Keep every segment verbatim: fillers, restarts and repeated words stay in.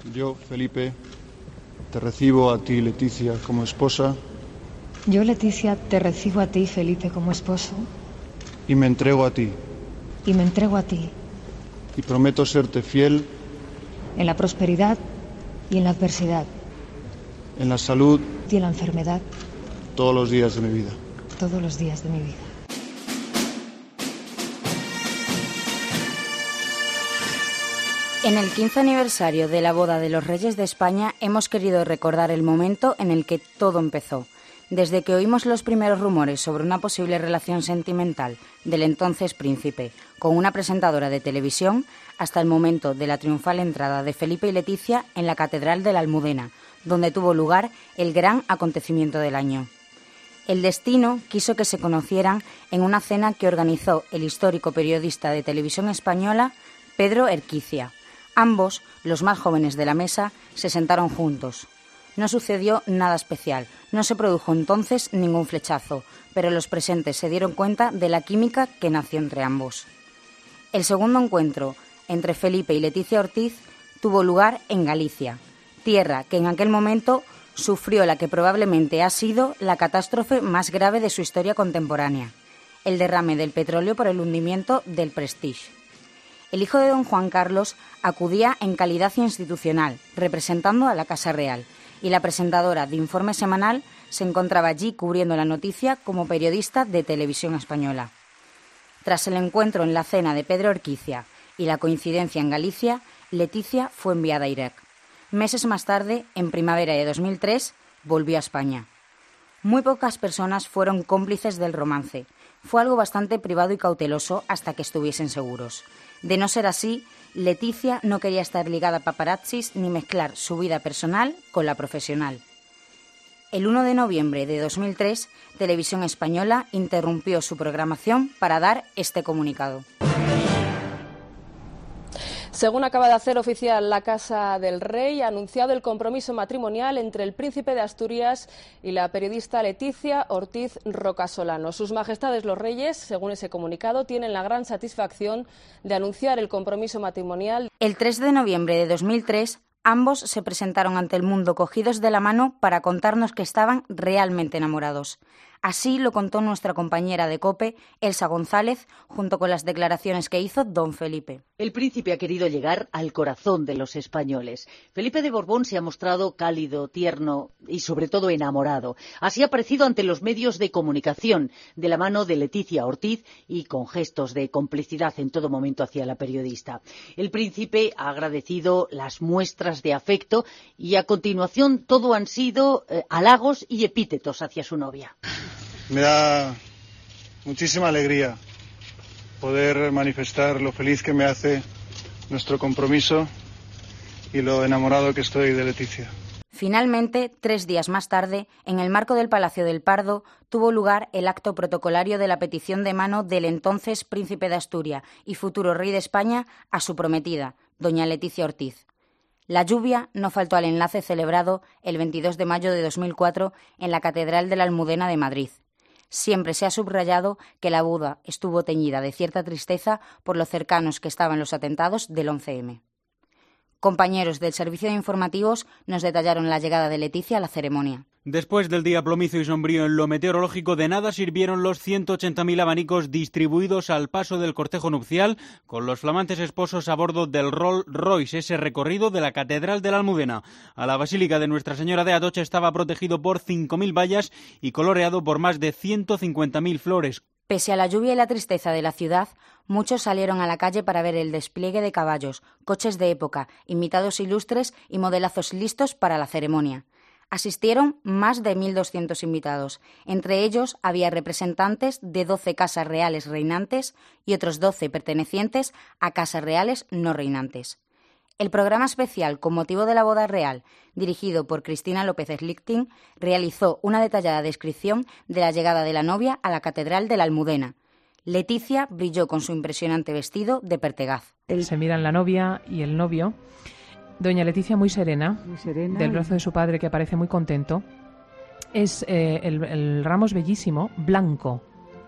Yo, Felipe, te recibo a ti, Leticia, como esposa. Yo, Leticia, te recibo a ti, Felipe, como esposo. Y me entrego a ti. Y me entrego a ti. Y prometo serte fiel. En la prosperidad y en la adversidad. En la salud. Y en la enfermedad. Todos los días de mi vida. Todos los días de mi vida. En el quince aniversario de la boda de los Reyes de España hemos querido recordar el momento en el que todo empezó. Desde que oímos los primeros rumores sobre una posible relación sentimental del entonces príncipe con una presentadora de televisión, hasta el momento de la triunfal entrada de Felipe y Leticia en la Catedral de la Almudena, donde tuvo lugar el gran acontecimiento del año. El destino quiso que se conocieran en una cena que organizó el histórico periodista de Televisión Española, Pedro Erquicia. Ambos, los más jóvenes de la mesa, se sentaron juntos. No sucedió nada especial, no se produjo entonces ningún flechazo, pero los presentes se dieron cuenta de la química que nació entre ambos. El segundo encuentro entre Felipe y Leticia Ortiz tuvo lugar en Galicia, tierra que en aquel momento sufrió la que probablemente ha sido la catástrofe más grave de su historia contemporánea, el derrame del petróleo por el hundimiento del Prestige. El hijo de don Juan Carlos acudía en calidad institucional, representando a la Casa Real, y la presentadora de Informe Semanal se encontraba allí cubriendo la noticia como periodista de Televisión Española. Tras el encuentro en la cena de Pedro Erquicia y la coincidencia en Galicia, Leticia fue enviada a Irak. Meses más tarde, en primavera de dos mil tres, volvió a España. Muy pocas personas fueron cómplices del romance. Fue algo bastante privado y cauteloso hasta que estuviesen seguros. De no ser así, Leticia no quería estar ligada a paparazzis ni mezclar su vida personal con la profesional. El uno de noviembre de dos mil tres, Televisión Española interrumpió su programación para dar este comunicado. Según acaba de hacer oficial la Casa del Rey, ha anunciado el compromiso matrimonial entre el príncipe de Asturias y la periodista Leticia Ortiz Rocasolano. Sus Majestades los Reyes, según ese comunicado, tienen la gran satisfacción de anunciar el compromiso matrimonial. El tres de noviembre de dos mil tres, ambos se presentaron ante el mundo cogidos de la mano para contarnos que estaban realmente enamorados. Así lo contó nuestra compañera de COPE, Elsa González, junto con las declaraciones que hizo don Felipe. El príncipe ha querido llegar al corazón de los españoles. Felipe de Borbón se ha mostrado cálido, tierno y sobre todo enamorado. Así ha aparecido ante los medios de comunicación, de la mano de Leticia Ortiz y con gestos de complicidad en todo momento hacia la periodista. El príncipe ha agradecido las muestras de afecto y a continuación todo han sido eh, halagos y epítetos hacia su novia. Me da muchísima alegría poder manifestar lo feliz que me hace nuestro compromiso y lo enamorado que estoy de Leticia. Finalmente, tres días más tarde, en el marco del Palacio del Pardo, tuvo lugar el acto protocolario de la petición de mano del entonces príncipe de Asturias y futuro rey de España a su prometida, doña Leticia Ortiz. La lluvia no faltó al enlace celebrado el veintidós de mayo de dos mil cuatro en la Catedral de la Almudena de Madrid. Siempre se ha subrayado que la boda estuvo teñida de cierta tristeza por lo cercanos que estaban los atentados del once eme. Compañeros del servicio de informativos nos detallaron la llegada de Leticia a la ceremonia. Después del día plomizo y sombrío en lo meteorológico, de nada sirvieron los ciento ochenta mil abanicos distribuidos al paso del cortejo nupcial con los flamantes esposos a bordo del Rolls Royce, ese recorrido de la Catedral de la Almudena. A la Basílica de Nuestra Señora de Atocha estaba protegido por cinco mil vallas y coloreado por más de ciento cincuenta mil flores. Pese a la lluvia y la tristeza de la ciudad, muchos salieron a la calle para ver el despliegue de caballos, coches de época, invitados ilustres y modelazos listos para la ceremonia. Asistieron más de mil doscientos invitados. Entre ellos había representantes de doce casas reales reinantes y otros doce pertenecientes a casas reales no reinantes. El programa especial con motivo de la boda real, dirigido por Cristina López Slichting, realizó una detallada descripción de la llegada de la novia a la Catedral de la Almudena. Leticia brilló con su impresionante vestido de pertegaz. Se miran la novia y el novio. Doña Leticia muy serena, muy serena del brazo de su padre, que parece muy contento. Es eh, el, el ramo es bellísimo, blanco,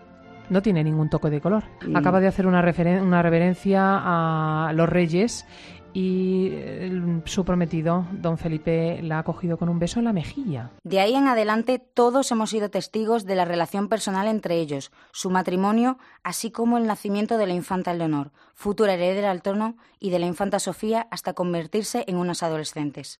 no tiene ningún toque de color. Mm. Acaba de hacer una, referen- una reverencia a los reyes y el, su prometido, don Felipe, la ha cogido con un beso en la mejilla. De ahí en adelante todos hemos sido testigos de la relación personal entre ellos, su matrimonio, así como el nacimiento de la infanta Leonor, futura heredera al trono, y de la infanta Sofía hasta convertirse en unas adolescentes.